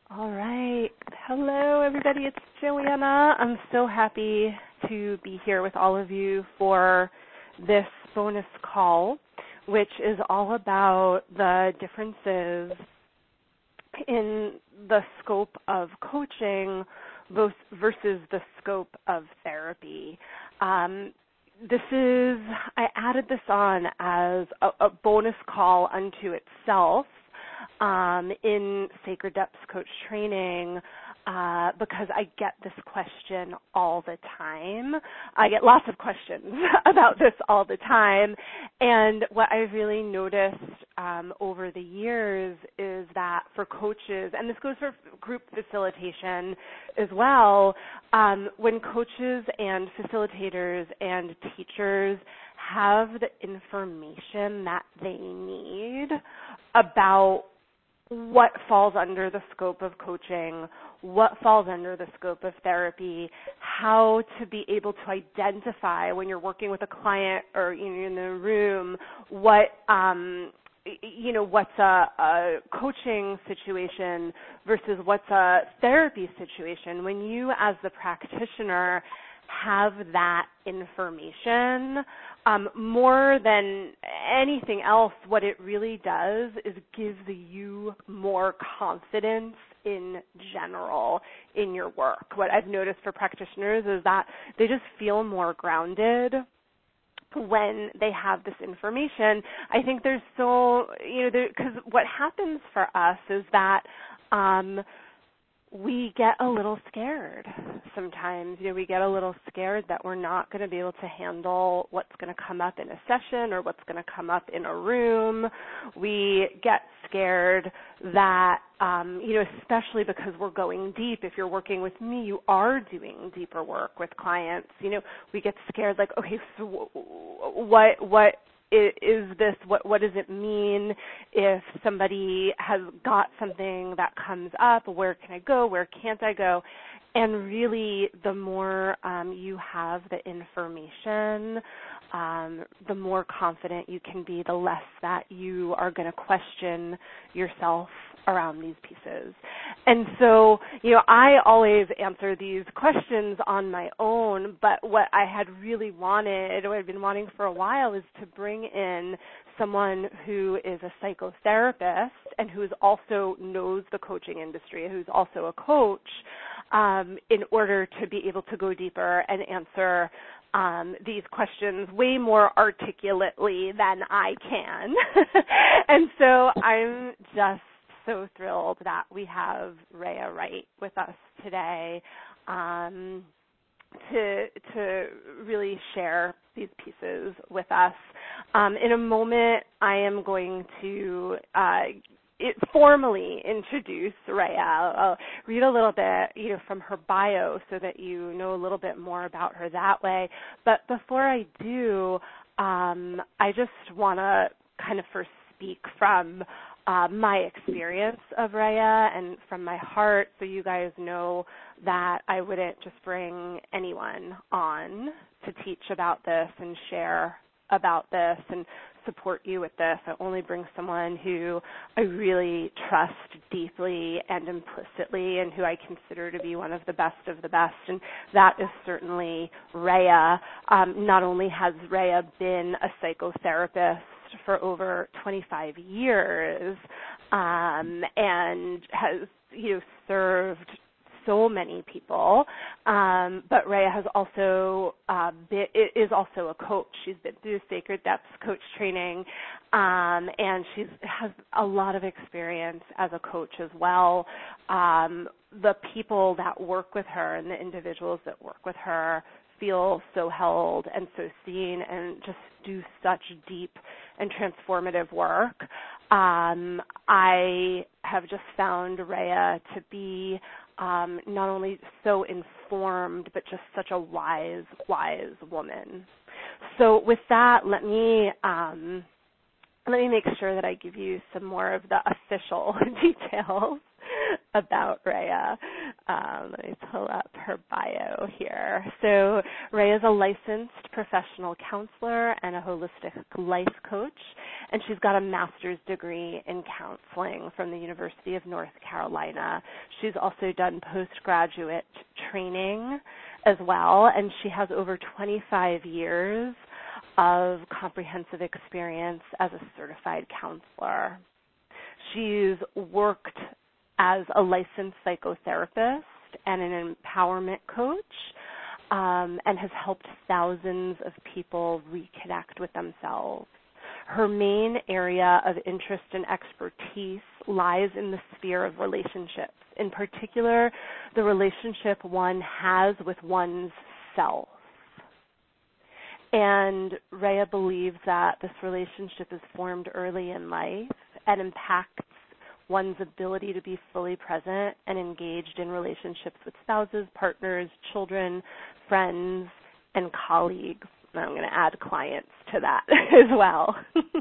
All right. Hello, everybody. It's Joanna. I'm so happy to be here with all of you for this bonus call, which is all about the differences in the scope of coaching versus the scope of therapy. I added this on as a bonus call unto itself in Sacred Depths Coach Training because I get this question all the time. I get lots of questions about this all the time. And what I've really noticed over the years is that for coaches, and this goes for group facilitation as well, when coaches and facilitators and teachers have the information that they need about what falls under the scope of coaching, what falls under the scope of therapy, how to be able to identify when you're working with a client or in the room what's a coaching situation versus what's a therapy situation. When you as the practitioner have that information, more than anything else, what it really does is gives you more confidence in general in your work. What I've noticed for practitioners is that they just feel more grounded when they have this information. I think there's because what happens for us is that we get a little scared sometimes. We get a little scared that we're not going to be able to handle what's going to come up in a session or what's going to come up in a room. We get scared that, especially because we're going deep. If you're working with me, you are doing deeper work with clients. We get scared like, okay, so what is this, what does it mean if somebody has got something that comes up? Where can I go? Where can't I go? And really, the more you have the information, the more confident you can be, the less that you are going to question yourself around these pieces. And so, I always answer these questions on my own, but what I had really wanted, what I've been wanting for a while, is to bring in someone who is a psychotherapist and who also knows the coaching industry, who's also a coach, in order to be able to go deeper and answer these questions way more articulately than I can. And so I'm just so thrilled that we have Rhea Wright with us today to really share these pieces with us. In a moment, I am going to formally introduce Rhea. I'll read a little bit, from her bio so that you know a little bit more about her that way. But before I do, I just want to kind of first speak from my experience of Rhea and from my heart, so you guys know that I wouldn't just bring anyone on to teach about this and share about this and support you with this. I only bring someone who I really trust deeply and implicitly and who I consider to be one of the best, and that is certainly Rhea. Not only has Rhea been a psychotherapist for over 25 years and has served so many people, but Rhea has also is also a coach. She's been through Sacred Depths Coach Training, and she has a lot of experience as a coach as well. The people that work with her and the individuals that work with her feel so held and so seen and just do such deep and transformative work. I have just found Rhea to be not only so informed, but just such a wise woman. So with that, let me make sure that I give you some more of the official details about Rhea. Let me pull up her bio here. So Rhea is a licensed professional counselor and a holistic life coach, and she's got a master's degree in counseling from the University of North Carolina. She's also done postgraduate training as well, and she has over 25 years of comprehensive experience as a certified counselor. She's worked as a licensed psychotherapist and an empowerment coach, and has helped thousands of people reconnect with themselves. Her main area of interest and expertise lies in the sphere of relationships, in particular, the relationship one has with one's self. And Rhea believes that this relationship is formed early in life and impacts one's ability to be fully present and engaged in relationships with spouses, partners, children, friends, and colleagues. And I'm going to add clients to that as well.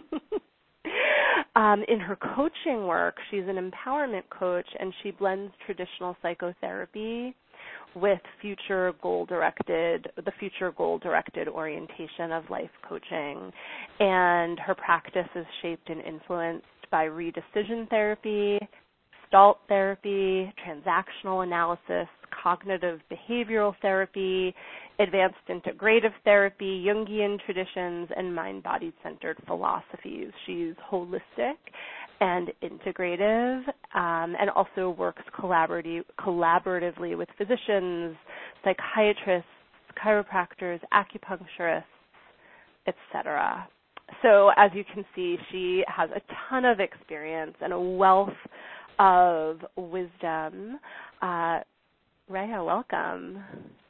In her coaching work, she's an empowerment coach, and she blends traditional psychotherapy with the future goal-directed orientation of life coaching. And her practice is shaped and influenced by redecision therapy, Gestalt therapy, transactional analysis, cognitive behavioral therapy, advanced integrative therapy, Jungian traditions, and mind-body-centered philosophies. She's holistic and integrative, and also works collaboratively with physicians, psychiatrists, chiropractors, acupuncturists, etc. So as you can see, she has a ton of experience and a wealth of wisdom. Rhea, welcome.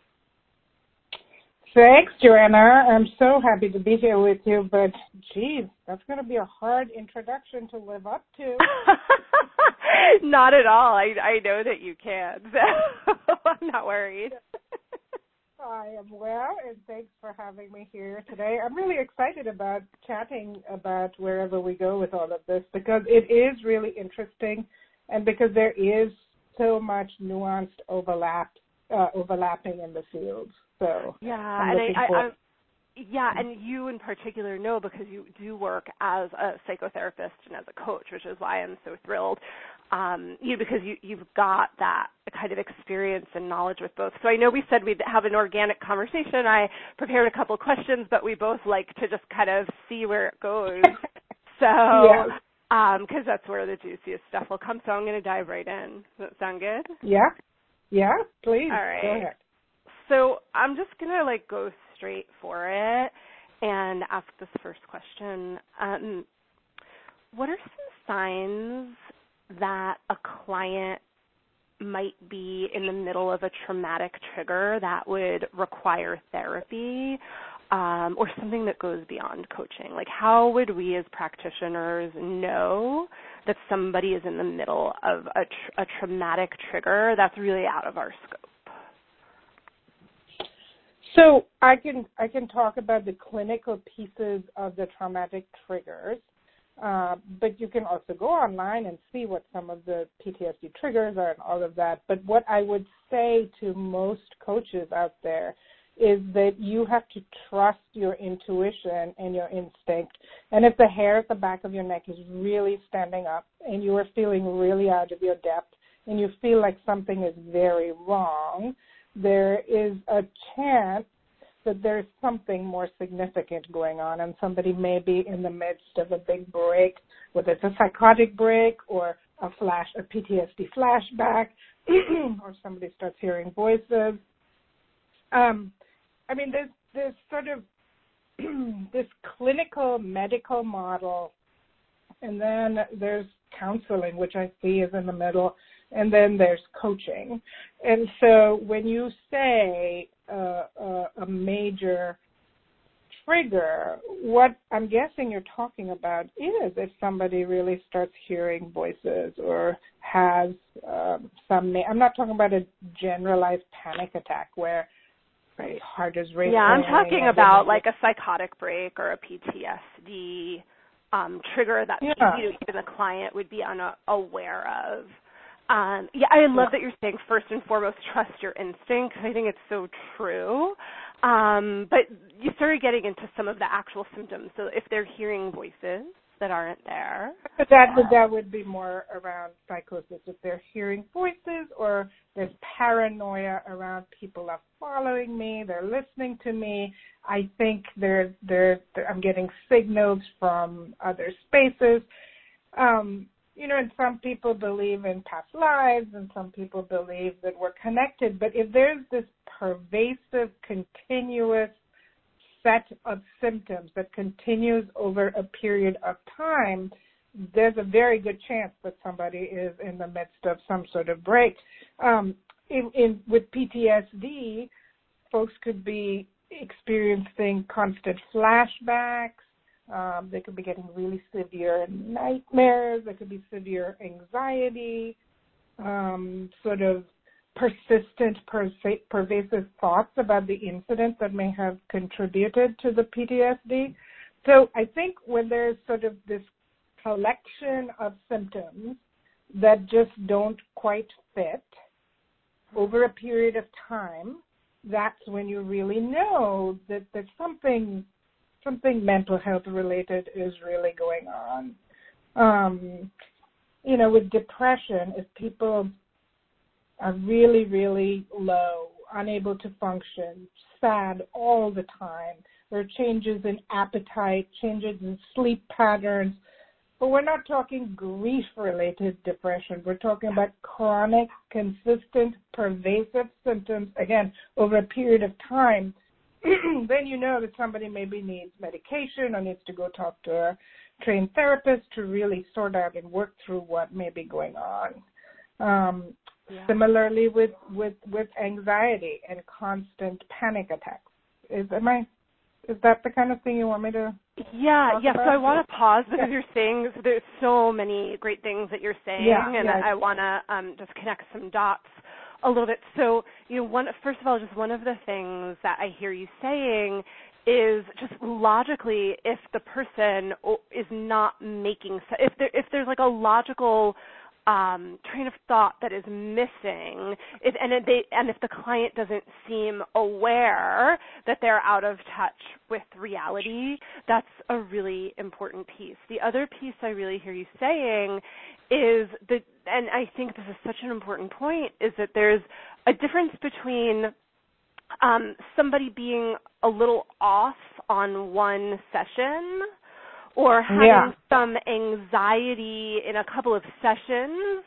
Thanks, Joanna. I'm so happy to be here with you, but geez, that's going to be a hard introduction to live up to. Not at all. I know that you can, so I'm not worried. I am well, and thanks for having me here today. I'm really excited about chatting about wherever we go with all of this, because it is really interesting, and because there is so much nuanced overlapping in the fields. So yeah, and you in particular know, because you do work as a psychotherapist and as a coach, which is why I'm so thrilled. Because you've got that kind of experience and knowledge with both. So I know we said we'd have an organic conversation. I prepared a couple questions, but we both like to just kind of see where it goes. So, because that's where the juiciest stuff will come. So I'm going to dive right in. Does that sound good? Yeah, please. All right. Go ahead. So I'm just going to go straight for it and ask this first question. What are some signs that a client might be in the middle of a traumatic trigger that would require therapy, or something that goes beyond coaching? Like, how would we as practitioners know that somebody is in the middle of a traumatic trigger that's really out of our scope? So I can talk about the clinical pieces of the traumatic triggers, but you can also go online and see what some of the PTSD triggers are and all of that. But what I would say to most coaches out there is that you have to trust your intuition and your instinct. And if the hair at the back of your neck is really standing up and you are feeling really out of your depth and you feel like something is very wrong, there is a chance that there's something more significant going on, and somebody may be in the midst of a big break, whether it's a psychotic break or a PTSD flashback, or somebody starts hearing voices. There's sort of this clinical medical model, and then there's counseling, which I see is in the middle, and then there's coaching. And so when you say a major trigger, what I'm guessing you're talking about is if somebody really starts hearing voices or has I'm not talking about a generalized panic attack where my heart is racing. Yeah, I'm talking about like a psychotic break or a PTSD trigger that even the client would be unaware of. I love that you're saying first and foremost, trust your instinct. I think it's so true. But you started getting into some of the actual symptoms. So if they're hearing voices that aren't there. But that would be more around psychosis. If they're hearing voices or there's paranoia around people are following me, they're listening to me, I think I'm getting signals from other spaces. And some people believe in past lives and some people believe that we're connected. But if there's this pervasive, continuous set of symptoms that continues over a period of time, there's a very good chance that somebody is in the midst of some sort of break. With PTSD, folks could be experiencing constant flashbacks. They could be getting really severe nightmares. There could be severe anxiety, sort of persistent, pervasive thoughts about the incident that may have contributed to the PTSD. So I think when there's sort of this collection of symptoms that just don't quite fit over a period of time, that's when you really know that there's something mental health related is really going on. With depression, if people are really, really low, unable to function, sad all the time, there are changes in appetite, changes in sleep patterns, but we're not talking grief-related depression. We're talking about chronic, consistent, pervasive symptoms, again, over a period of time. Then you know that somebody maybe needs medication or needs to go talk to a trained therapist to really sort out and work through what may be going on. Similarly with anxiety and constant panic attacks. Is that the kind of thing you want me to talk about? So I want to pause because you're saying there's so many great things that you're saying, I want to just connect some dots a little bit. So, first of all, just one of the things that I hear you saying is just logically, if the person is not making sense, if there's like a logical train of thought that is missing, if the client doesn't seem aware that they're out of touch with reality, that's a really important piece. The other piece I really hear you saying is that, and I think this is such an important point, is that there's a difference between somebody being a little off on one session or having some anxiety in a couple of sessions,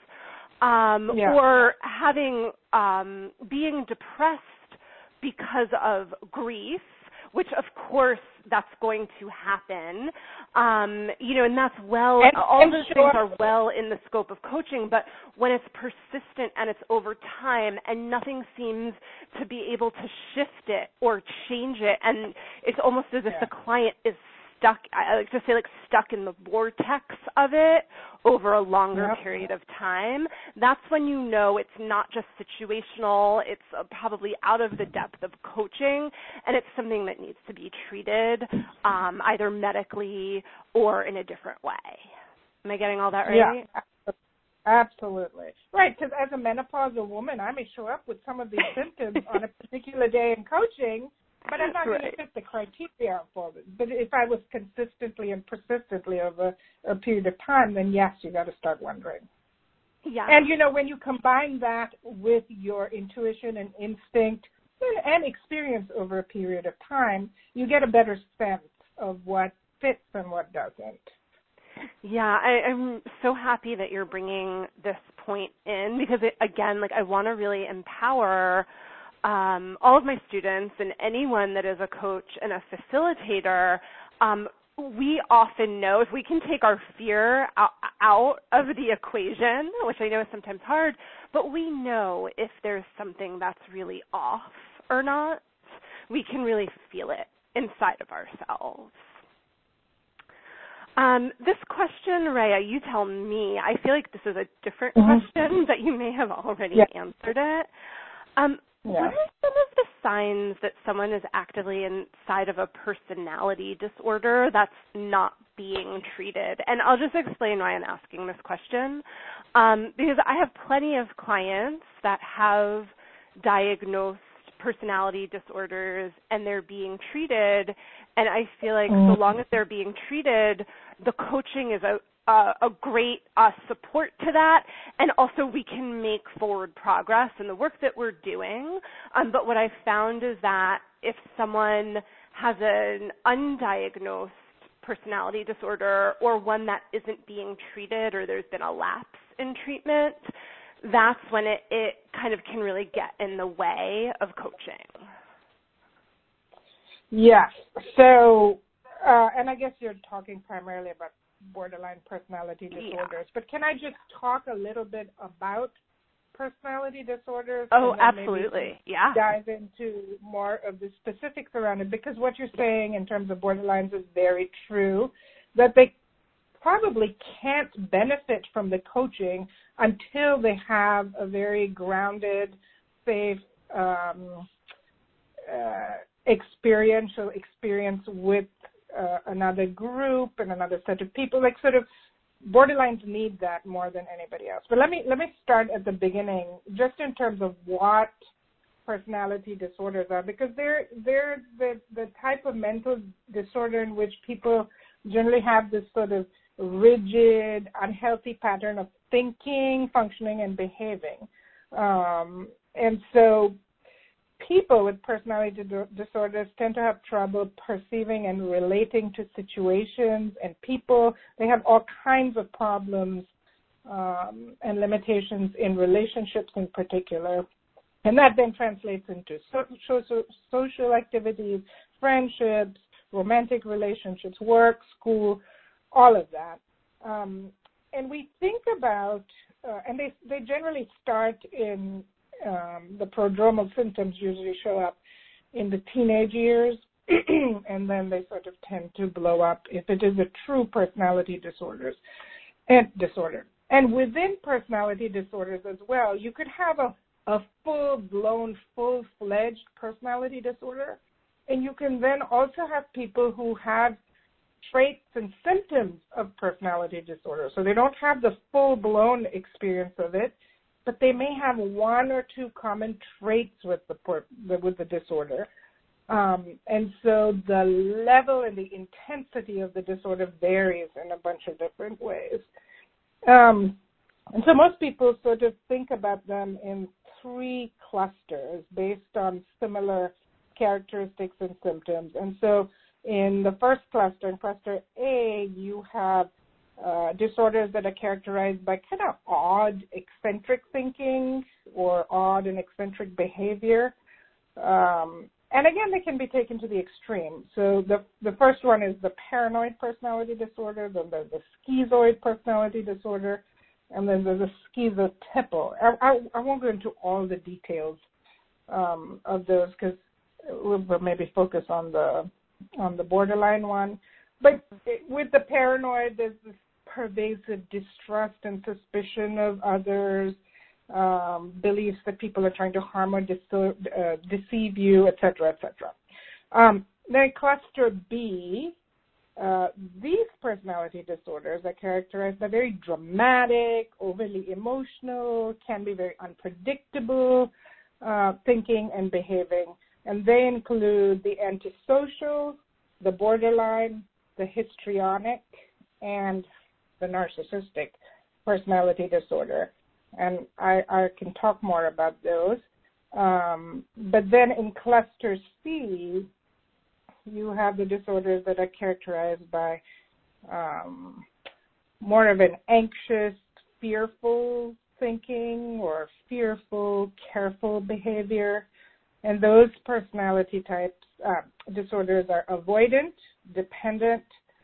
or having being depressed because of grief, which of course that's going to happen, and that's all those things are well in the scope of coaching, but when it's persistent and it's over time and nothing seems to be able to shift it or change it, and it's almost as if the client is stuck, I like to say, stuck in the vortex of it over a longer period of time, that's when you know it's not just situational, it's probably out of the depth of coaching, and it's something that needs to be treated either medically or in a different way. Am I getting all that right? Yeah, absolutely. Right, because as a menopausal woman, I may show up with some of these symptoms on a particular day in coaching, but I'm not going to fit the criteria for it. But if I was consistently and persistently over a period of time, then yes, you got to start wondering. Yeah. And, when you combine that with your intuition and instinct and experience over a period of time, you get a better sense of what fits and what doesn't. Yeah, I'm so happy that you're bringing this point in because, I want to really empower all of my students and anyone that is a coach and a facilitator. We often know if we can take our fear out of the equation, which I know is sometimes hard, but we know if there's something that's really off or not. We can really feel it inside of ourselves. This question, Rhea, you tell me. I feel like this is a different question, but you may have already answered it. What are some of the signs that someone is actively inside of a personality disorder that's not being treated. And I'll just explain why I'm asking this question. Because I have plenty of clients that have diagnosed personality disorders and they're being treated, and I feel like so long as they're being treated, the coaching is a great support to that, and also we can make forward progress in the work that we're doing. But what I've found is that if someone has an undiagnosed personality disorder or one that isn't being treated or there's been a lapse in treatment, that's when it kind of can really get in the way of coaching. Yes. So, and I guess you're talking primarily about borderline personality disorders, but can I just talk a little bit about personality disorders? Oh, absolutely. Yeah. Dive into more of the specifics around it, because what you're saying in terms of borderlines is very true, that they probably can't benefit from the coaching until they have a very grounded, safe, experiential experience with another group and another set of people. Like, sort of, borderlines need that more than anybody else. But let me start at the beginning, just in terms of what personality disorders are, because they're the type of mental disorder in which people generally have this sort of rigid, unhealthy pattern of thinking, functioning, and behaving. And so people with personality disorders tend to have trouble perceiving and relating to situations and people. They have all kinds of problems and limitations in relationships in particular. And that then translates into social activities, friendships, romantic relationships, work, school, all of that. And we think about, and they generally start in, the prodromal symptoms usually show up in the teenage years, and then they sort of tend to blow up if it is a true personality disorder. And within personality disorders as well, you could have a full-blown, full-fledged personality disorder, and you can then also have people who have traits and symptoms of personality disorder. So they don't have the full-blown experience of it, but they may have one or two common traits with the disorder. And so the level and the intensity of the disorder varies in a bunch of different ways. And so most people sort of think about them in three clusters based on similar characteristics and symptoms. And so in the first cluster, in cluster A, you have disorders that are characterized by kind of odd, eccentric thinking or odd and eccentric behavior. And again, they can be taken to the extreme. So the first one is the paranoid personality disorder, then there's the schizoid personality disorder, and then there's a schizotypal. I won't go into all the details of those because we'll maybe focus on the borderline one. But with the paranoid, there's this pervasive distrust and suspicion of others, beliefs that people are trying to harm or deceive you, et cetera, et cetera. Then cluster B, these personality disorders are characterized by very dramatic, overly emotional, can be very unpredictable thinking and behaving. And they include the antisocial, the borderline, the histrionic, and the narcissistic personality disorder. And I can talk more about those. But then in cluster C, you have the disorders that are characterized by more of an anxious, fearful thinking or fearful, careful behavior. And those personality types, disorders are avoidant, dependent,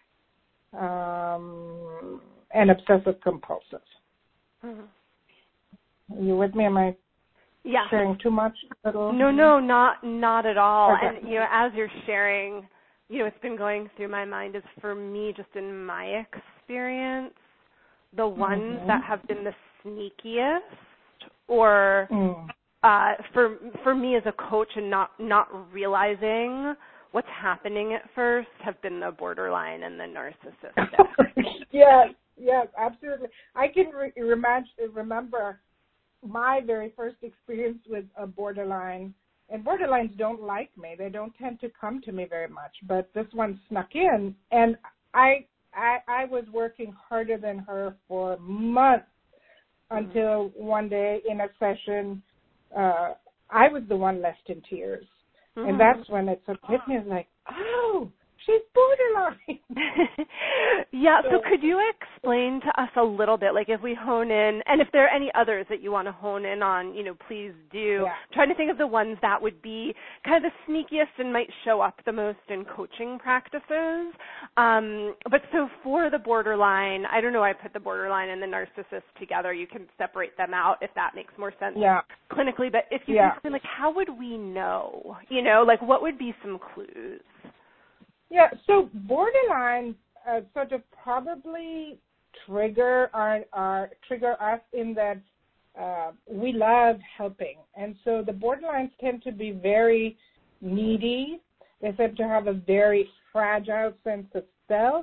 and obsessive compulsive. Mm-hmm. Are you with me? Am I sharing too much? No, not at all. Okay. And, as you're sharing, it's been going through my mind is for me, just in my experience, the ones that have been the sneakiest or for me as a coach and not realizing what's happening at first have been the borderline and the narcissistic. Yes, absolutely. I can remember my very first experience with a borderline, and borderlines don't like me. They don't tend to come to me very much, but this one snuck in, and I was working harder than her for months until one day in a session, I was the one left in tears. And that's when it sort of hit me. I was like, oh, she's borderline. Yeah, so could you explain to us a little bit, like if we hone in, and if there are any others that you want to hone in on, please do. Yeah. Trying to think of the ones that would be kind of the sneakiest and might show up the most in coaching practices. But so for the borderline, I don't know, I put the borderline and the narcissist together. You can separate them out if that makes more sense clinically. But if you can explain, like, how would we know? Like what would be some clues? Yeah, so borderline sort of probably trigger us in that we love helping. And so the borderlines tend to be very needy. They tend to have a very fragile sense of self.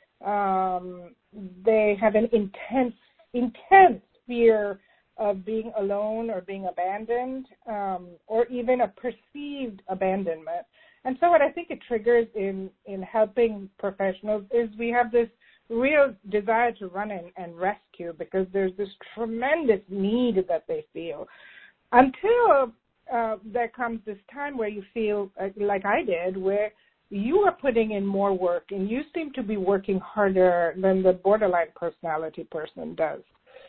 They have an intense fear of being alone or being abandoned, or even a perceived abandonment. And so what I think it triggers in helping professionals is we have this real desire to run in and rescue because there's this tremendous need that they feel. Until there comes this time where you feel like I did, where you are putting in more work and you seem to be working harder than the borderline personality person does.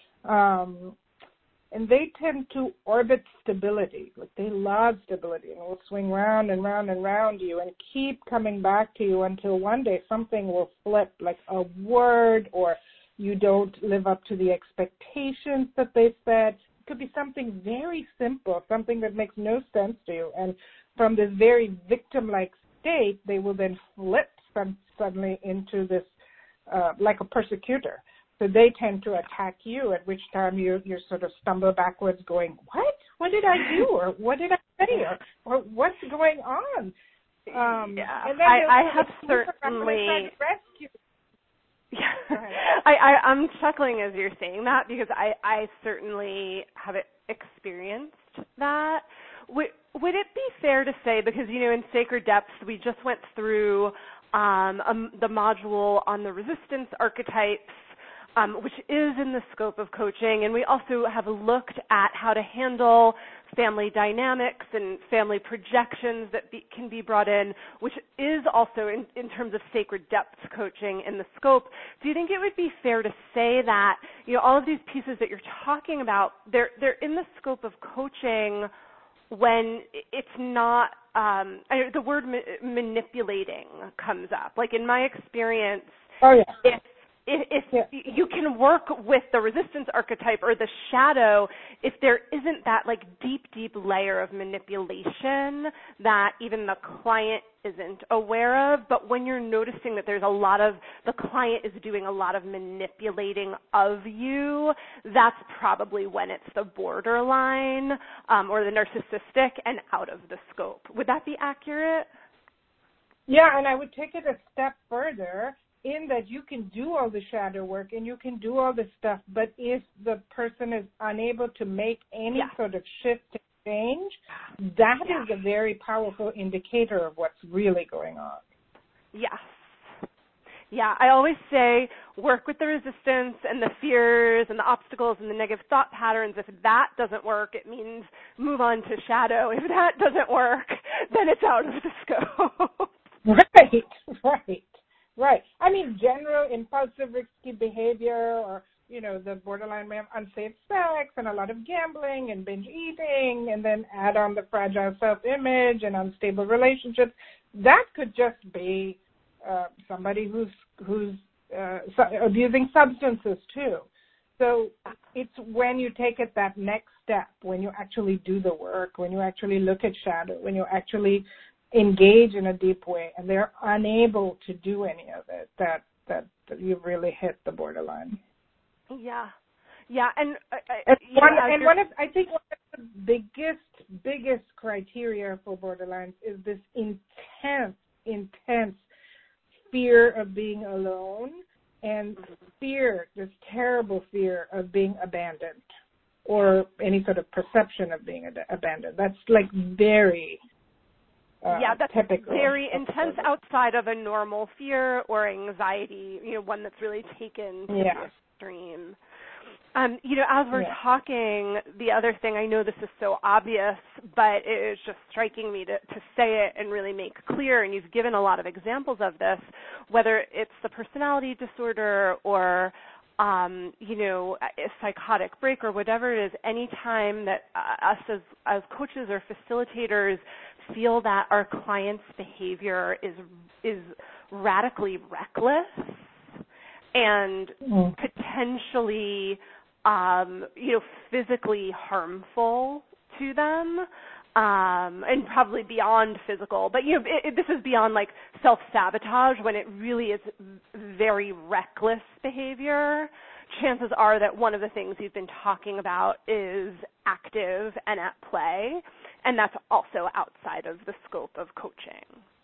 And they tend to orbit stability. Like they love stability and will swing round and round and round you and keep coming back to you until one day something will flip, like a word, or you don't live up to the expectations that they set. It could be something very simple, something that makes no sense to you. And from this very victim-like state, they will then flip suddenly into this, like a persecutor. So they tend to attack you, at which time you sort of stumble backwards going, what? What did I do? Or what did I say? Or what's going on? And then I have certainly... I'm chuckling as you're saying that because I certainly have experienced that. Would it be fair to say, because, in Sacred Depths, we just went through the module on the resistance archetypes, which is in the scope of coaching, and we also have looked at how to handle family dynamics and family projections that can be brought in, which is also in terms of Sacred Depths coaching in the scope. Do you think it would be fair to say that all of these pieces that you're talking about, they're in the scope of coaching when it's not the word manipulating comes up? Like in my experience, if you can work with the resistance archetype or the shadow, if there isn't that like deep layer of manipulation that even the client isn't aware of, but when you're noticing that there's the client is doing a lot of manipulating of you, that's probably when it's the borderline or the narcissistic and out of the scope. Would that be accurate? Yeah, and I would take it a step further, in that you can do all the shadow work and you can do all this stuff, but if the person is unable to make any sort of shift and change, that is a very powerful indicator of what's really going on. Yes. Yeah, I always say work with the resistance and the fears and the obstacles and the negative thought patterns. If that doesn't work, it means move on to shadow. If that doesn't work, then it's out of the scope. Right. I mean, general impulsive, risky behavior, or, the borderline may have unsafe sex and a lot of gambling and binge eating, and then add on the fragile self-image and unstable relationships. That could just be somebody who's abusing substances too. So it's when you take it that next step, when you actually do the work, when you actually look at shadow, when you actually engage in a deep way, and they're unable to do any of it, that you've really hit the borderline. Yeah, and one of the biggest criteria for borderlines is this intense intense fear of being alone and fear, this terrible fear of being abandoned or any sort of perception of being abandoned. That's like very that's typical. Very intense outside of a normal fear or anxiety, one that's really taken to the extreme. As we're talking, the other thing, I know this is so obvious, but it is just striking me to say it and really make clear, and you've given a lot of examples of this, whether it's the personality disorder or, a psychotic break or whatever it is, any time that us as coaches or facilitators feel that our client's behavior is radically reckless and potentially physically harmful to them, and probably beyond physical. But, this is beyond, like, self-sabotage when it really is very reckless behavior. Chances are that one of the things you've been talking about is active and at play, and that's also outside of the scope of coaching.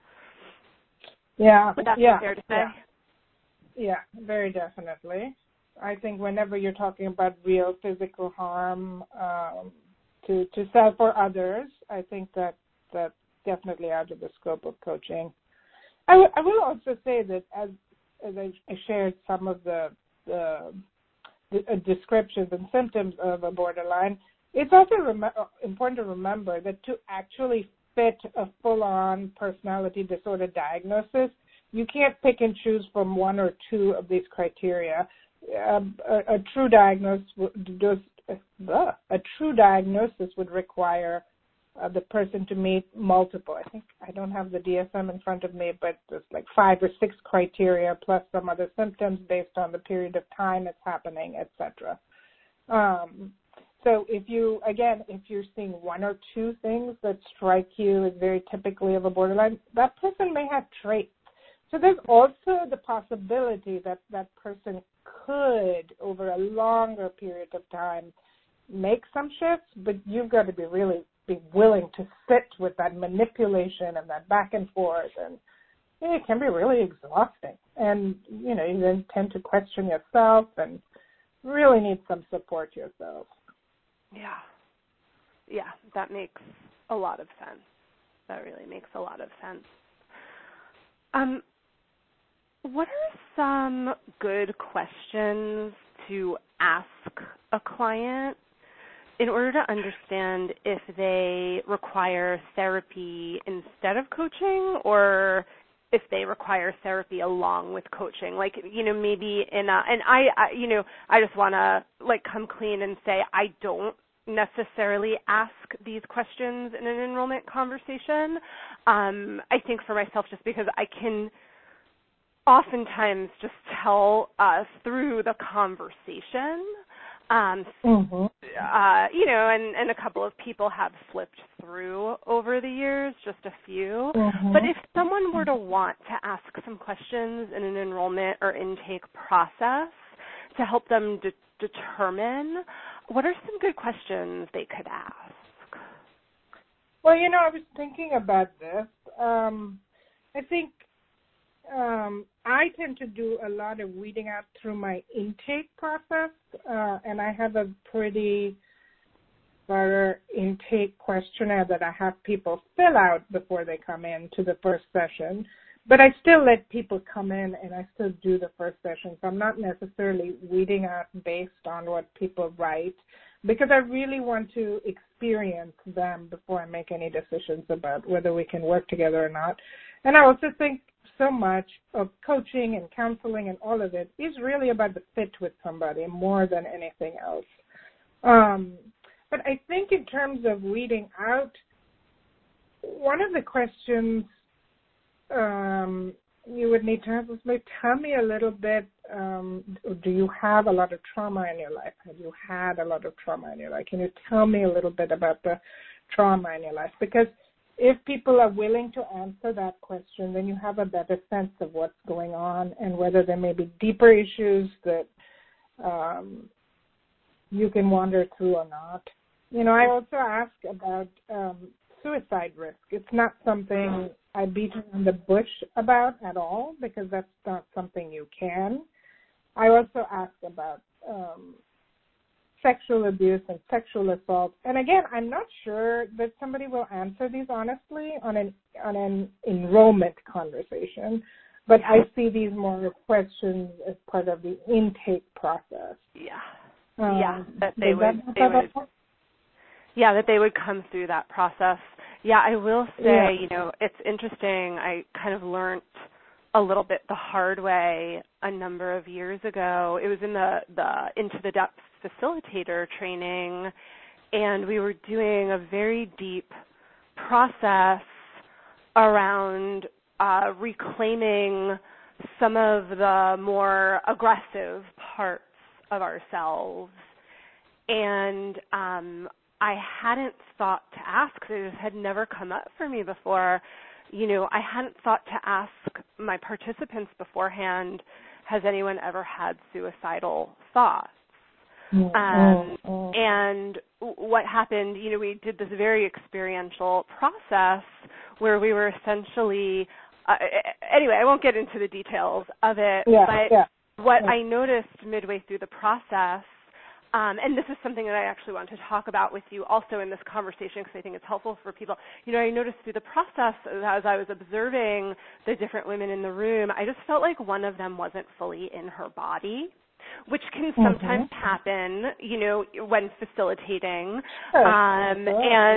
Yeah. Would that be fair to say? Yeah, very definitely. I think whenever you're talking about real physical harm to self or others, I think that's definitely out of the scope of coaching. I will also say that as I shared some of the descriptions and symptoms of a borderline, it's also important to remember that to actually fit a full-on personality disorder diagnosis, you can't pick and choose from one or two of these criteria. A true diagnosis would require the person to meet multiple. I don't have the DSM in front of me, but there's like 5 or 6 criteria plus some other symptoms based on the period of time it's happening, etc. So if you're seeing 1 or 2 things that strike you as very typically of a borderline, that person may have traits. So there's also the possibility that that person could, over a longer period of time, make some shifts, but you've got to be willing to sit with that manipulation and that back and forth, and it can be really exhausting. And, you then tend to question yourself and really need some support yourself. Yeah, that makes a lot of sense. That really makes a lot of sense. What are some good questions to ask a client in order to understand if they require therapy instead of coaching or if they require therapy along with coaching? Like, maybe and I just want to come clean and say I don't necessarily ask these questions in an enrollment conversation. I think for myself, just because I can oftentimes just tell through the conversation, and a couple of people have slipped through over the years, just a few. But if someone were to want to ask some questions in an enrollment or intake process to help them determine, what are some good questions they could ask? Well, I was thinking about this. I think I tend to do a lot of weeding out through my intake process, and I have a pretty thorough intake questionnaire that I have people fill out before they come in to the first session. But I still let people come in, and I still do the first session. So I'm not necessarily weeding out based on what people write, because I really want to experience them before I make any decisions about whether we can work together or not. And I also think so much of coaching and counseling and all of it is really about the fit with somebody more than anything else. But I think in terms of weeding out, one of the questions you would need to have is, tell me a little bit, do you have a lot of trauma in your life? Have you had a lot of trauma in your life? Can you tell me a little bit about the trauma in your life? Because if people are willing to answer that question, then you have a better sense of what's going on and whether there may be deeper issues that you can wander through or not. I also ask about suicide risk. It's not something I beat around the bush about at all, because that's not something you can. I also ask about sexual abuse and sexual assault. And again, I'm not sure that somebody will answer these honestly on an enrollment conversation, but I see these more questions as part of the intake process. That they would come through that process. Yeah, I will say, it's interesting. I kind of learned a little bit the hard way a number of years ago. It was in the Into the Depths facilitator training, and we were doing a very deep process around reclaiming some of the more aggressive parts of ourselves. And I hadn't thought to ask, it had never come up for me before. I hadn't thought to ask my participants beforehand, has anyone ever had suicidal thoughts? And what happened, we did this very experiential process where we were essentially, anyway, I won't get into the details of it, what I noticed midway through the process, and this is something that I actually want to talk about with you also in this conversation because I think it's helpful for people. I noticed through the process as I was observing the different women in the room, I just felt like one of them wasn't fully in her body, which can sometimes happen, when facilitating. And,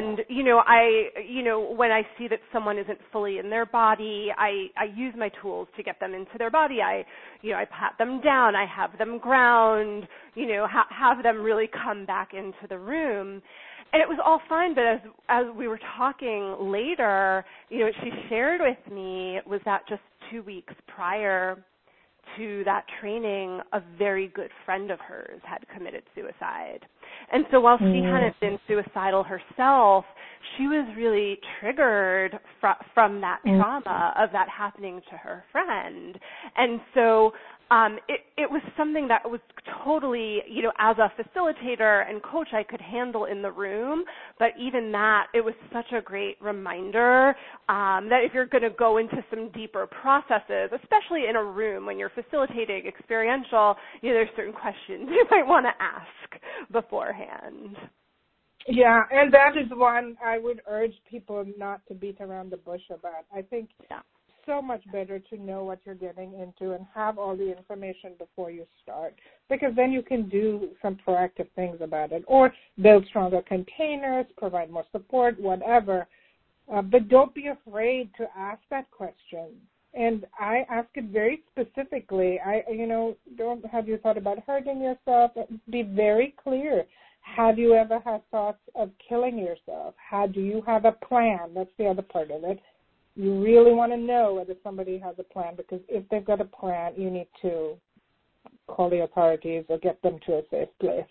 when I see that someone isn't fully in their body, I use my tools to get them into their body. I pat them down. I have them ground, have them really come back into the room. And it was all fine, but as we were talking later, what she shared with me was that just 2 weeks prior to that training, a very good friend of hers had committed suicide. And so while she hadn't been suicidal herself, she was really triggered from that trauma of that happening to her friend. And so it was something that was totally, as a facilitator and coach, I could handle in the room. But even that, it was such a great reminder that if you're going to go into some deeper processes, especially in a room when you're facilitating experiential, there's certain questions you might want to ask beforehand. Yeah, and that is one I would urge people not to beat around the bush about. I think so much better to know what you're getting into and have all the information before you start, because then you can do some proactive things about it or build stronger containers, provide more support, whatever. But don't be afraid to ask that question. And I ask it very specifically. Don't have you thought about hurting yourself? Be very clear. Have you ever had thoughts of killing yourself? Do you have a plan? That's the other part of it. You really want to know whether somebody has a plan, because if they've got a plan, you need to call the authorities or get them to a safe place.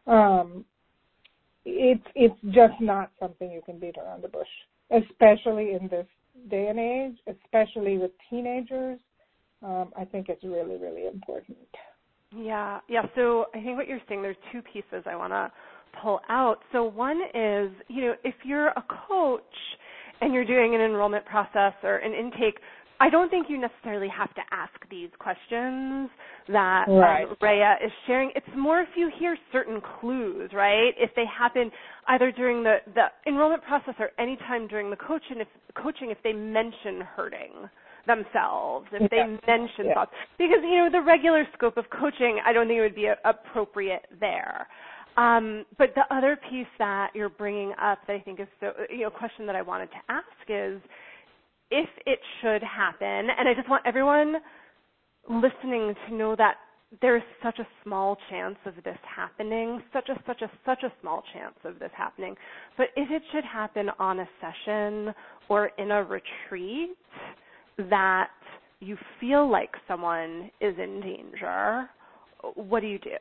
It's just not something you can beat around the bush, especially in this day and age, especially with teenagers. I think it's really, really important. Yeah. So I think what you're saying, there's two pieces I want to pull out. So one is, if you're a coach and you're doing an enrollment process or an intake, I don't think you necessarily have to ask these questions that Rhea is sharing. It's more if you hear certain clues, right? If they happen either during the enrollment process or any time during the coaching, if they mention hurting themselves, if they mention thoughts. Because, the regular scope of coaching, I don't think it would be appropriate there. But the other piece that you're bringing up that I think is a question that I wanted to ask is, if it should happen, and I just want everyone listening to know that there's such a small chance of this happening, such a small chance of this happening. But if it should happen on a session or in a retreat, that you feel like someone is in danger, what do you do?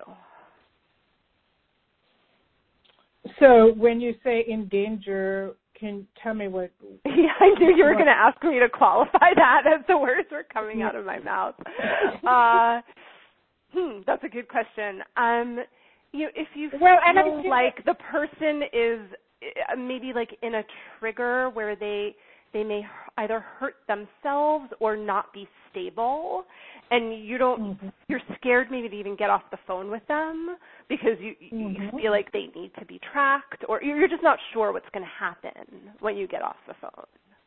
So when you say in danger, can you tell me what? Yeah, I knew you were going to ask me to qualify that as the words were coming out of my mouth. That's a good question. If you feel like the person is maybe like in a trigger where they may either hurt themselves or not be stable, and you're scared maybe to even get off the phone with them because you feel like they need to be tracked, or you're just not sure what's going to happen when you get off the phone.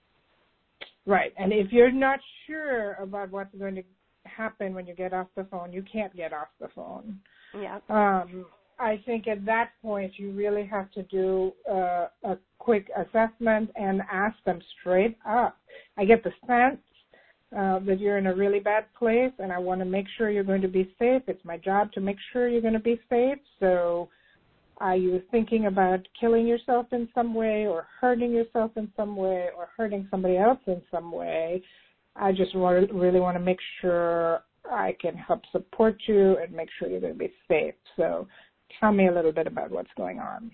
Right. And if you're not sure about what's going to happen when you get off the phone, you can't get off the phone. Yeah. I think at that point you really have to do a quick assessment and ask them straight up. I get the sense that you're in a really bad place, and I want to make sure you're going to be safe. It's my job to make sure you're going to be safe. So are you thinking about killing yourself in some way, or hurting yourself in some way, or hurting somebody else in some way? I just really want to make sure I can help support you and make sure you're going to be safe. So tell me a little bit about what's going on.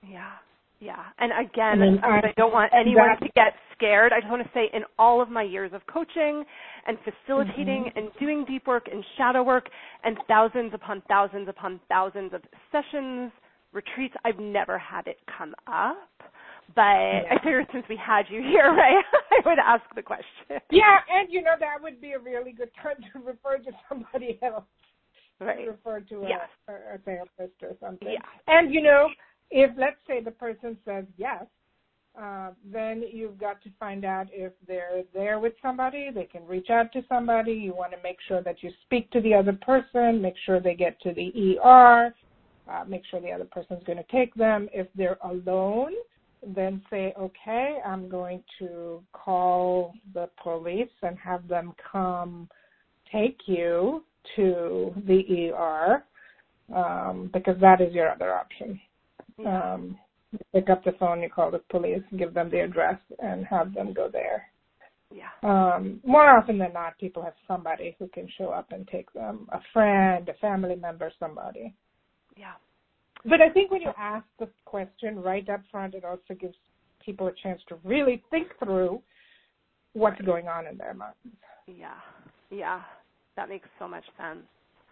Yeah. And again, I don't want anyone to get scared. I just want to say, in all of my years of coaching and facilitating and doing deep work and shadow work and thousands upon thousands upon thousands of sessions, retreats, I've never had it come up. But I figured since we had you here, right, I would ask the question. Yeah, and that would be a really good time to refer to somebody else. Right. Refer to a therapist or something. Yeah. And, if let's say the person says yes, then you've got to find out if they're there with somebody. They can reach out to somebody. You want to make sure that you speak to the other person, make sure they get to the ER, make sure the other person's going to take them. If they're alone, then say, okay, I'm going to call the police and have them come take you to the ER, because that is your other option. Yeah. Pick up the phone, you call the police, give them the address, and have them go there. Yeah. More often than not, people have somebody who can show up and take them, a friend, a family member, somebody. Yeah. But I think when you ask the question right up front, it also gives people a chance to really think through what's going on in their minds. Yeah. That makes so much sense.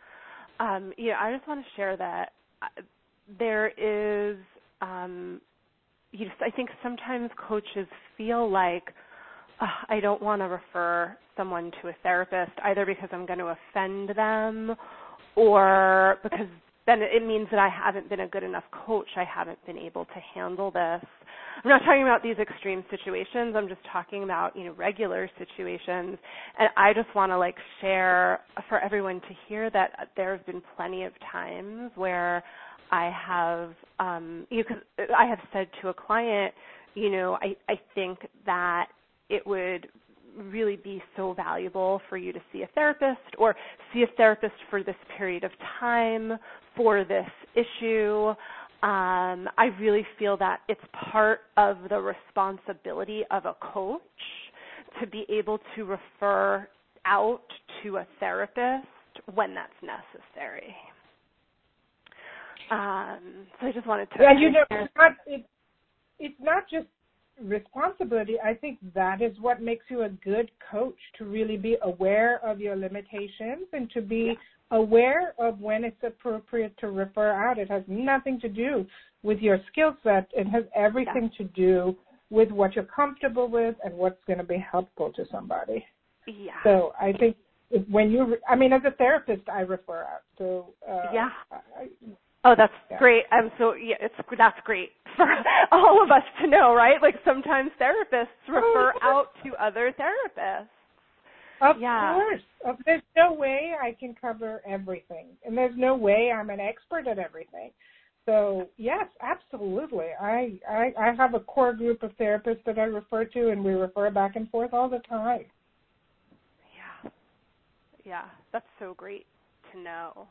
I just want to share that there is, I think sometimes coaches feel like, I don't want to refer someone to a therapist, either because I'm going to offend them or because then it means that I haven't been a good enough coach. I haven't been able to handle this. I'm not talking about these extreme situations. I'm just talking about, regular situations. And I just want to share for everyone to hear that there have been plenty of times where I have, because I have said to a client, I think that it would really be so valuable for you to see a therapist or see a therapist for this period of time for this issue. I really feel that it's part of the responsibility of a coach to be able to refer out to a therapist when that's necessary. So I just wanted to. And it's not just responsibility. I think that is what makes you a good coach, to really be aware of your limitations and to be aware of when it's appropriate to refer out. It has nothing to do with your skill set. It has everything to do with what you're comfortable with and what's going to be helpful to somebody. Yeah. So I think as a therapist, I refer out. So oh, that's great. That's great for all of us to know, right? Sometimes therapists refer out to other therapists. Of course. There's no way I can cover everything, and there's no way I'm an expert at everything. So, yes, absolutely. I have a core group of therapists that I refer to, and we refer back and forth all the time. Yeah, that's so great to know.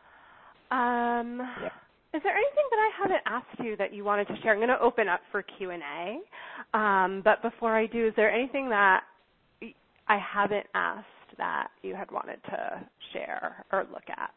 Is there anything that I haven't asked you that you wanted to share? I'm going to open up for Q&A. But before I do, is there anything that I haven't asked that you had wanted to share or look at?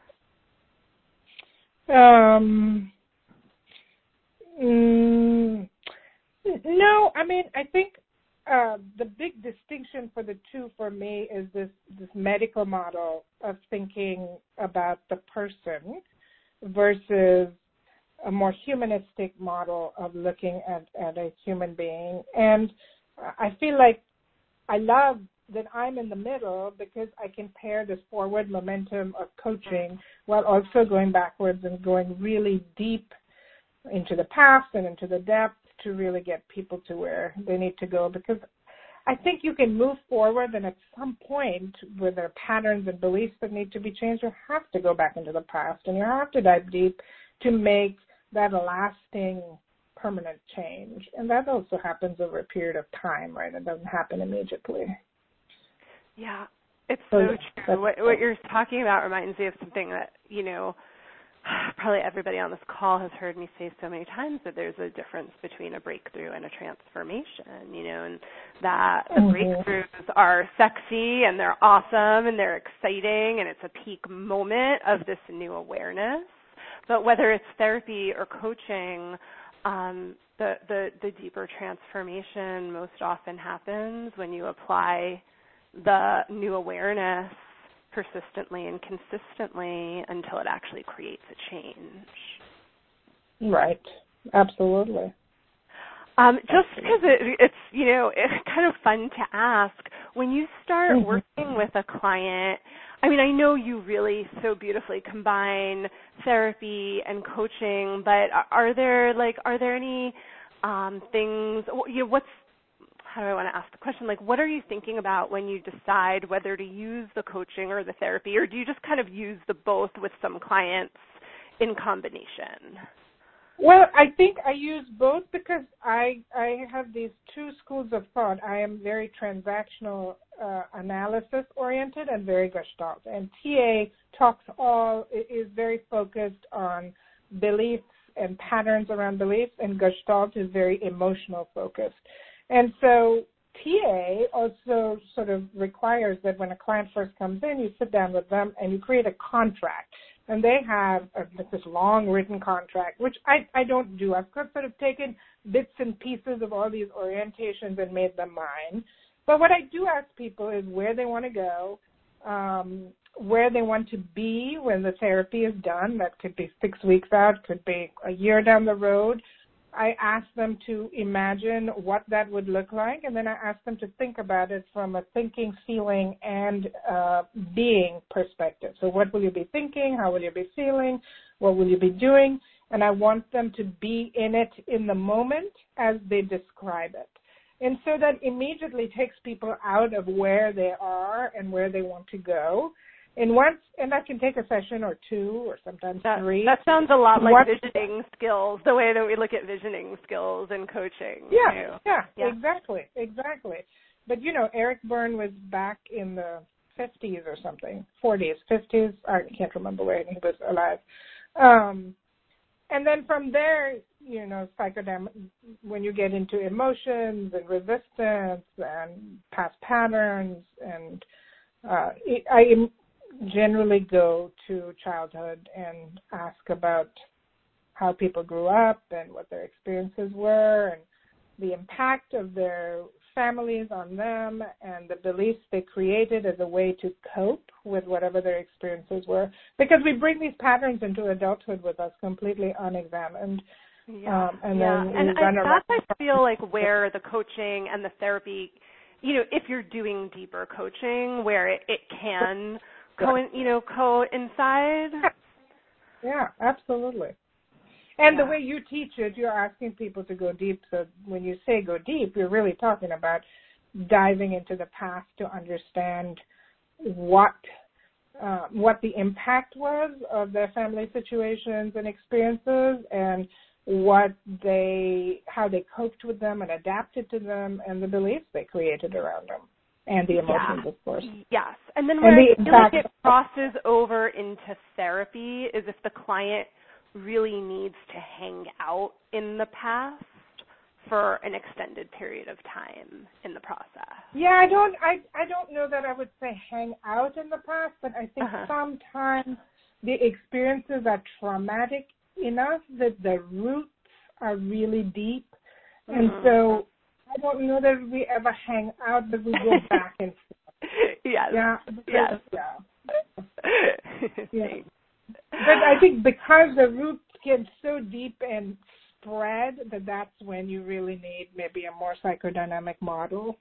No, I think the big distinction for the two for me is this medical model of thinking about the person versus a more humanistic model of looking at a human being. And I feel like I love that I'm in the middle because I can pair this forward momentum of coaching while also going backwards and going really deep into the past and into the depth to really get people to where they need to go. Because I think you can move forward, and at some point where there are patterns and beliefs that need to be changed, you have to go back into the past and you have to dive deep to make that a lasting, permanent change. And that also happens over a period of time, right? It doesn't happen immediately. Yeah, it's so true. What you're talking about reminds me of something that, probably everybody on this call has heard me say so many times, that there's a difference between a breakthrough and a transformation, and that the breakthroughs are sexy and they're awesome and they're exciting and it's a peak moment of this new awareness. But whether it's therapy or coaching, the deeper transformation most often happens when you apply the new awareness persistently and consistently until it actually creates a change. Right. Absolutely. Just because it's kind of fun to ask, when you start working with a client, I mean, I know you really so beautifully combine therapy and coaching, but are there any things, how do I want to ask the question? Like, what are you thinking about when you decide whether to use the coaching or the therapy, or do you just kind of use the both with some clients in combination? Well, I think I use both because I have these two schools of thought. I am very transactional analysis oriented and very Gestalt. And TA is very focused on beliefs and patterns around beliefs, and Gestalt is very emotional focused. And so TA also sort of requires that when a client first comes in, you sit down with them and you create a contract. And they have this long written contract, which I don't do. I've sort of taken bits and pieces of all these orientations and made them mine. But what I do ask people is where they want to go, where they want to be when the therapy is done. That could be 6 weeks out, could be a year down the road. I ask them to imagine what that would look like, and then I ask them to think about it from a thinking, feeling, and being perspective. So what will you be thinking? How will you be feeling? What will you be doing? And I want them to be in it in the moment as they describe it. And so that immediately takes people out of where they are and where they want to go. And that can take a session or two or sometimes three. That sounds a lot like visioning skills, the way that we look at visioning skills in coaching. Yeah, exactly. But, Eric Berne was back in the 50s or something, 40s, 50s. I can't remember when he was alive. And then from there, when you get into emotions and resistance and past patterns, and I generally go to childhood and ask about how people grew up and what their experiences were and the impact of their families on them and the beliefs they created as a way to cope with whatever their experiences were. Because we bring these patterns into adulthood with us completely unexamined. And that's, I feel like, where the coaching and the therapy, if you're doing deeper coaching, where it can coincide. Yeah, absolutely. And the way you teach it, you're asking people to go deep. So when you say go deep, you're really talking about diving into the past to understand what the impact was of their family situations and experiences, and how they coped with them and adapted to them, and the beliefs they created around them. And the emotions, of course. Yes. And then where I feel like it crosses over into therapy is if the client really needs to hang out in the past for an extended period of time in the process. Yeah, I don't know that I would say hang out in the past, but I think sometimes the experiences are traumatic enough that the roots are really deep. And so I don't know that we ever hang out, but we go back and forth. Yes. Yeah. Yes. Yeah. But I think because the roots gets so deep and spread that's when you really need maybe a more psychodynamic model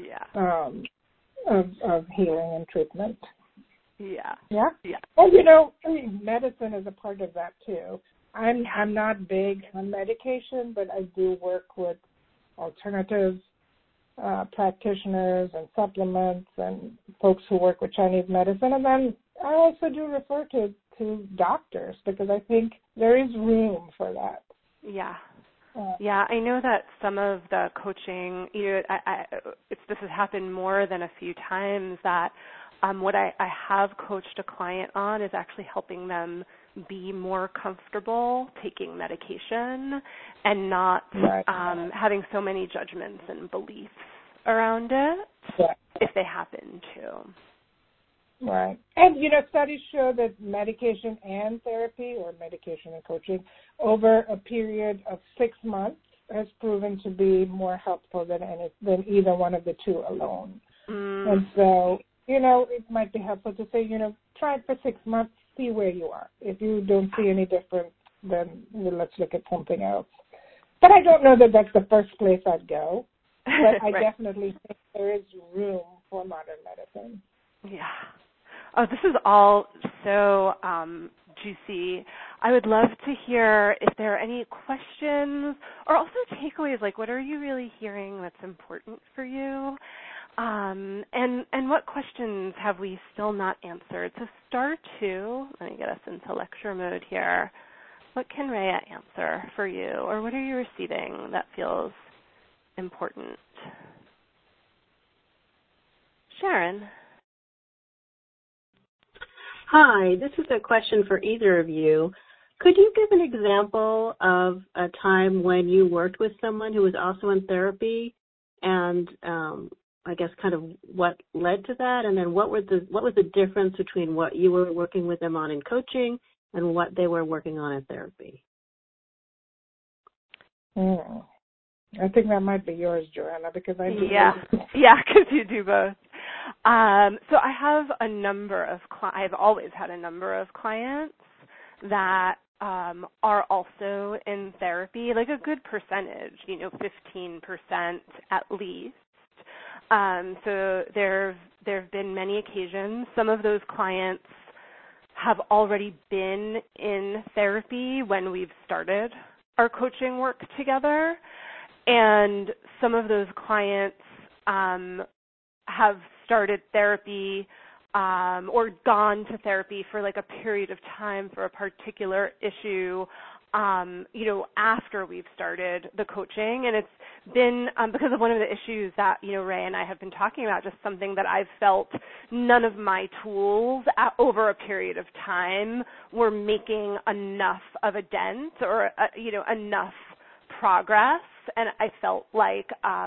of healing and treatment. Yeah. Yeah? Yeah. Well, I mean, medicine is a part of that too. I'm not big on medication, but I do work with alternative practitioners and supplements and folks who work with Chinese medicine. And then I also do refer to doctors because I think there is room for that. Yeah. Yeah, I know that some of the coaching, this has happened more than a few times that what I have coached a client on is actually helping them be more comfortable taking medication and not having so many judgments and beliefs around it if they happen to. Right. And, studies show that medication and therapy or medication and coaching over a period of 6 months has proven to be more helpful than either one of the two alone. And so, it might be helpful to say, try it for 6 months, see where you are. If you don't see any difference, then let's look at something else. But I don't know that that's the first place I'd go. But I definitely think there is room for modern medicine. Yeah. Oh, this is all so juicy. I would love to hear if there are any questions or also takeaways, like what are you really hearing that's important for you? And what questions have we still not answered? So star 2, let me get us into lecture mode here. What can Rhea answer for you, or what are you receiving that feels important? Sharon. Hi, this is a question for either of you. Could you give an example of a time when you worked with someone who was also in therapy and I guess kind of what led to that, and then what was the difference between what you were working with them on in coaching and what they were working on in therapy? I think that might be yours, Joanna, because I do. Yeah, because you do both. So I have I've always had a number of clients that are also in therapy, like a good percentage, 15% at least. So there have been many occasions. Some of those clients have already been in therapy when we've started our coaching work together, and some of those clients have started therapy or gone to therapy for like a period of time for a particular issue, after we've started the coaching. And it's been because of one of the issues that, Ray and I have been talking about, just something that I've felt none of my tools over a period of time were making enough of a dent or, enough progress. And I felt like I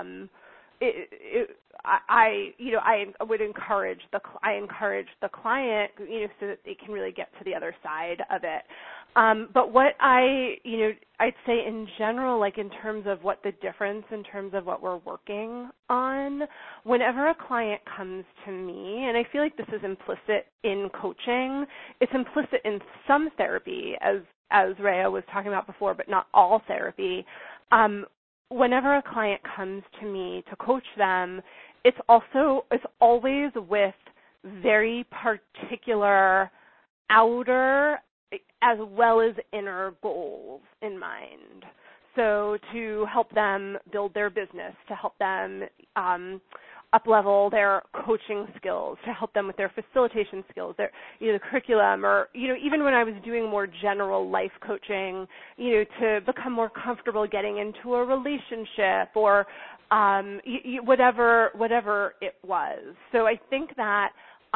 would encourage the client, so that they can really get to the other side of it. But what I'd say in general, like in terms of what the difference in terms of what we're working on, whenever a client comes to me, and I feel like this is implicit in coaching, it's implicit in some therapy, as Rhea was talking about before, but not all therapy. Whenever a client comes to me to coach them, it's always with very particular outer as well as inner goals in mind. So to help them build their business, to help them up-level their coaching skills, to help them with their facilitation skills, their the curriculum, or even when I was doing more general life coaching, to become more comfortable getting into a relationship or whatever it was. So I think that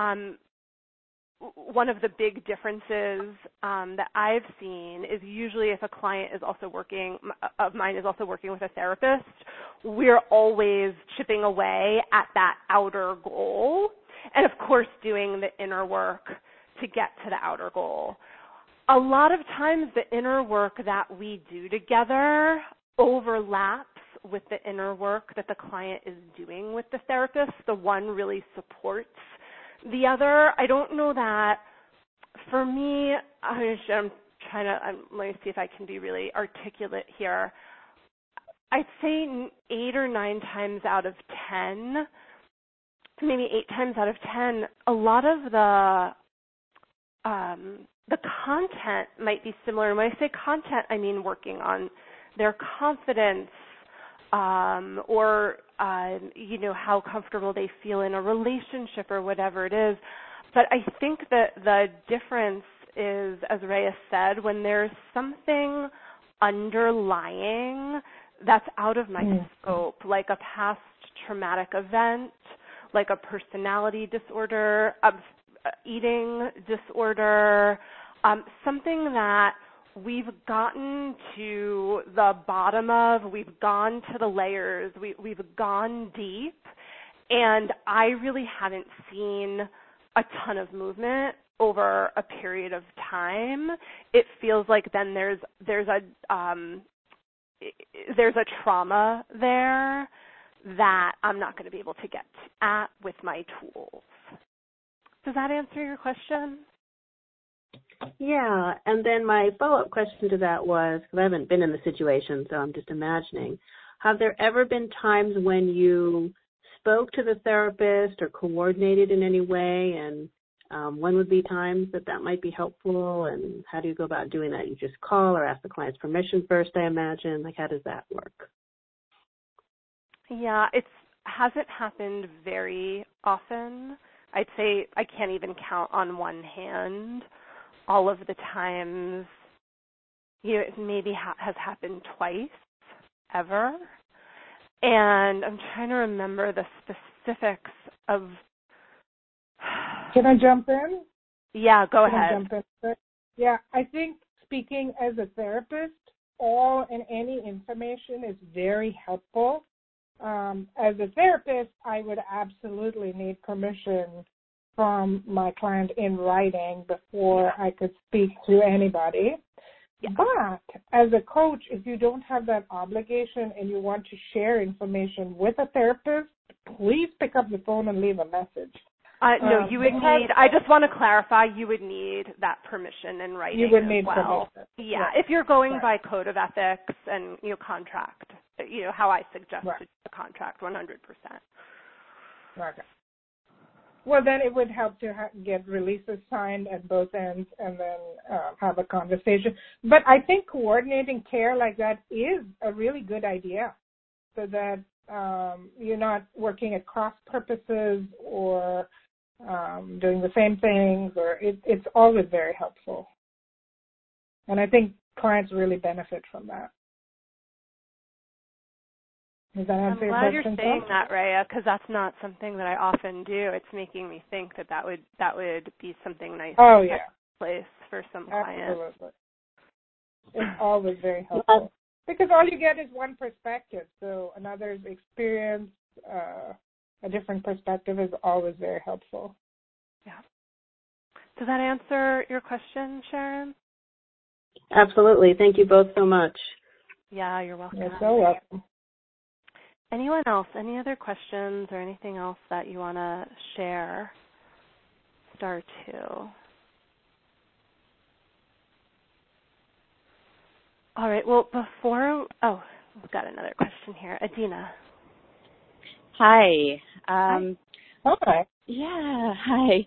one of the big differences that I've seen is usually if a client is also working with a therapist, we're always chipping away at that outer goal, and of course doing the inner work to get to the outer goal. A lot of times the inner work that we do together overlaps with the inner work that the client is doing with the therapist. The one really supports the other. I don't know that, for me, I'm let me see if I can be really articulate here. I'd say 8 or 9 times out of 10, maybe 8 times out of 10, a lot of the content might be similar. And when I say content, I mean working on their confidence, or how comfortable they feel in a relationship or whatever it is. But I think that the difference is, as Rhea said, when there's something underlying that's out of my scope, like a past traumatic event, like a personality disorder, eating disorder, something that we've gotten to the bottom of, we've gone to the layers, we've gone deep, and I really haven't seen a ton of movement over a period of time. It feels like then there's a trauma there that I'm not going to be able to get at with my tools. Does that answer your question? Yeah, and then my follow-up question to that was, because I haven't been in the situation, so I'm just imagining, have there ever been times when you spoke to the therapist or coordinated in any way, and when would be times that might be helpful, and how do you go about doing that? You just call or ask the client's permission first, I imagine. Like, how does that work? Yeah, it hasn't happened very often. I'd say I can't even count on one hand all of the times. It maybe has happened twice ever. And I'm trying to remember the specifics of... Can I jump in? Yeah, go ahead. Yeah, I think speaking as a therapist, all and any information is very helpful. As a therapist, I would absolutely need permission from my client in writing before I could speak to anybody. Yeah. But as a coach, if you don't have that obligation and you want to share information with a therapist, please pick up the phone and leave a message. No, you would need, I just want to clarify, you would need that permission in writing. You would need as well. permission. Yeah, right. If you're going by code of ethics and, contract, how I suggested the contract, 100%. Okay. Well, then it would help to get releases signed at both ends and then have a conversation. But I think coordinating care like that is a really good idea, so that you're not working at cross purposes or doing the same things, or it's always very helpful. And I think clients really benefit from that. Does that answer your question? I'm glad you're saying that, Rhea, because that's not something that I often do. It's making me think that would be something nice to place for some clients. Absolutely. It's always very helpful. Because all you get is one perspective, so another's experience, a different perspective is always very helpful. Yeah. Does that answer your question, Sharon? Absolutely. Thank you both so much. Yeah, you're welcome. You're so welcome. Anyone else? Any other questions or anything else that you want to share? Star 2. All right. Well, we've got another question here. Adina. Hi. Okay. Yeah, hi.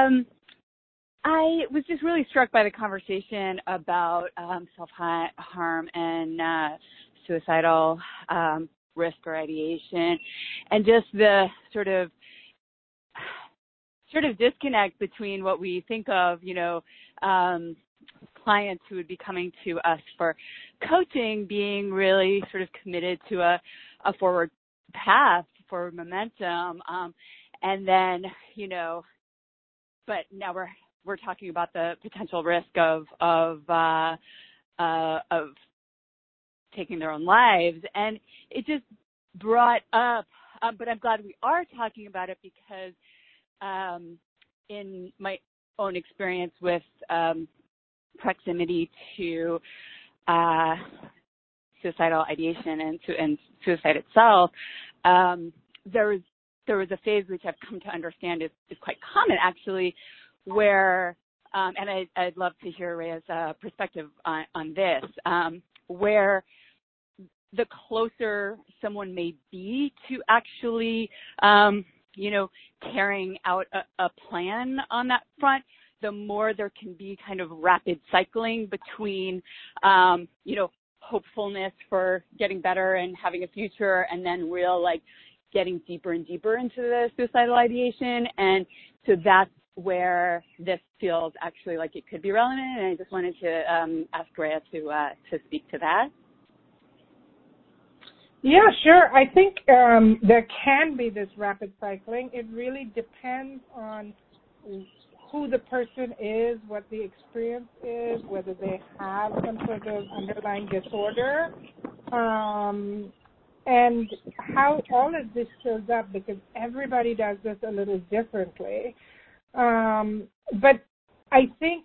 I was just really struck by the conversation about self-harm and suicidal risk or ideation, and just the sort of disconnect between what we think of, clients who would be coming to us for coaching being really sort of committed to a forward path, forward momentum, and then, but now we're talking about the potential risk of taking their own lives, and it just brought up. But I'm glad we are talking about it, because in my own experience with proximity to suicidal ideation and suicide itself, there was a phase which I've come to understand is quite common, actually, where and I'd love to hear Rhea's perspective on this, where the closer someone may be to actually, carrying out a plan on that front, the more there can be kind of rapid cycling between, hopefulness for getting better and having a future, and then real, getting deeper and deeper into the suicidal ideation. And so that's where this feels actually like it could be relevant. And I just wanted to ask Rhea to speak to that. Yeah, sure. I think there can be this rapid cycling. It really depends on who the person is, what the experience is, whether they have some sort of underlying disorder, and how all of this shows up, because everybody does this a little differently. But I think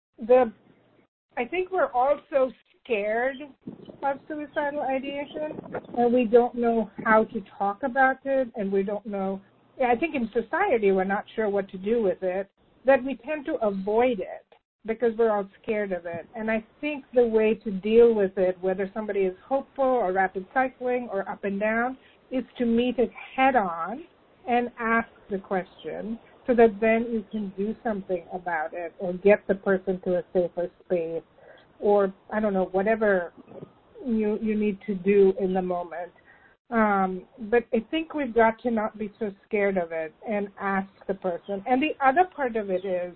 we're also scared of suicidal ideation, and we don't know how to talk about it, and we don't know. I think in society we're not sure what to do with it, that we tend to avoid it because we're all scared of it. And I think the way to deal with it, whether somebody is hopeful or rapid cycling or up and down, is to meet it head on and ask the question so that then you can do something about it or get the person to a safer space or, I don't know, whatever you need to do in the moment. But I think we've got to not be so scared of it and ask the person. And the other part of it is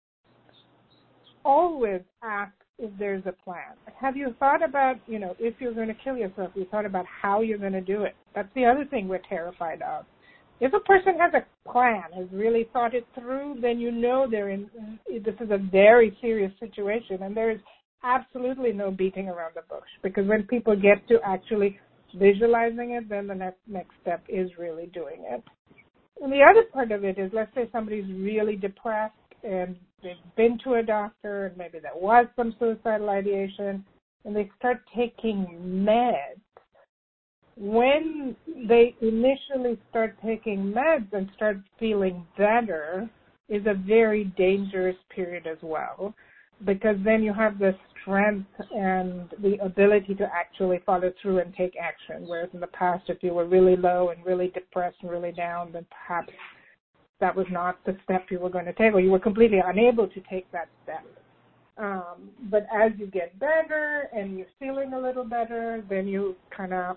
always ask if there's a plan. Have you thought about, if you're going to kill yourself, you thought about how you're going to do it? That's the other thing we're terrified of. If a person has a plan, has really thought it through, then this is a very serious situation, and there is absolutely no beating around the bush, because when people get to actually visualizing it, then the next step is really doing it. And the other part of it is, let's say somebody's really depressed and they've been to a doctor and maybe there was some suicidal ideation and they start taking meds. When they initially start taking meds and start feeling better is a very dangerous period as well, because then you have the strength and the ability to actually follow through and take action. Whereas in the past, if you were really low and really depressed and really down, then perhaps that was not the step you were going to take, or you were completely unable to take that step. But as you get better and you're feeling a little better, then you kind of,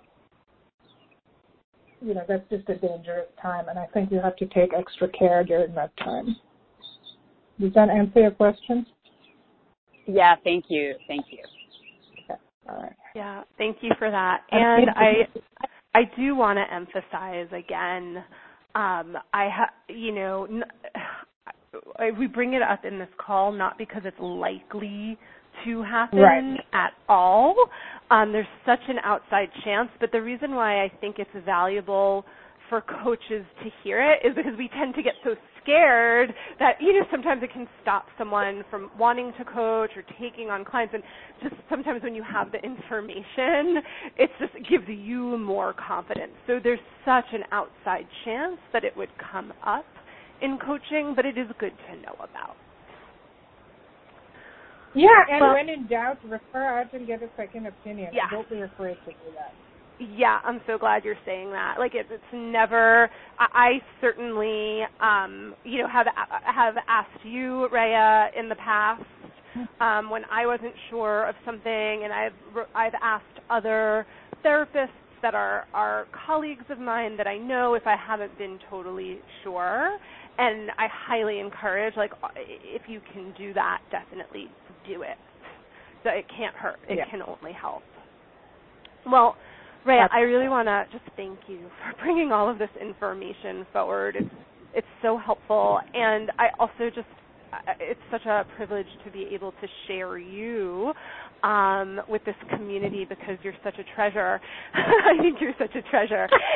that's just a dangerous time. And I think you have to take extra care during that time. Does that answer your question? Yeah, thank you. Okay. All right. Yeah, thank you for that. And I do want to emphasize again, we bring it up in this call not because it's likely to happen at all. There's such an outside chance, but the reason why I think it's valuable for coaches to hear it is because we tend to get so scared that, sometimes it can stop someone from wanting to coach or taking on clients. And just sometimes when you have the information, it just gives you more confidence. So there's such an outside chance that it would come up in coaching, but it is good to know about. Yeah, and when in doubt, refer out and get a second opinion. Yeah. Don't be afraid to do that. Yeah, I'm so glad you're saying that. It's never. I certainly, have asked you, Rhea, in the past when I wasn't sure of something, and I've asked other therapists that are colleagues of mine that I know if I haven't been totally sure, and I highly encourage, if you can do that, definitely do it. So it can't hurt. It can only help. Well, Rhea, I really want to just thank you for bringing all of this information forward. It's so helpful, and I also it's such a privilege to be able to share you with this community because you're such a treasure. I think you're such a treasure.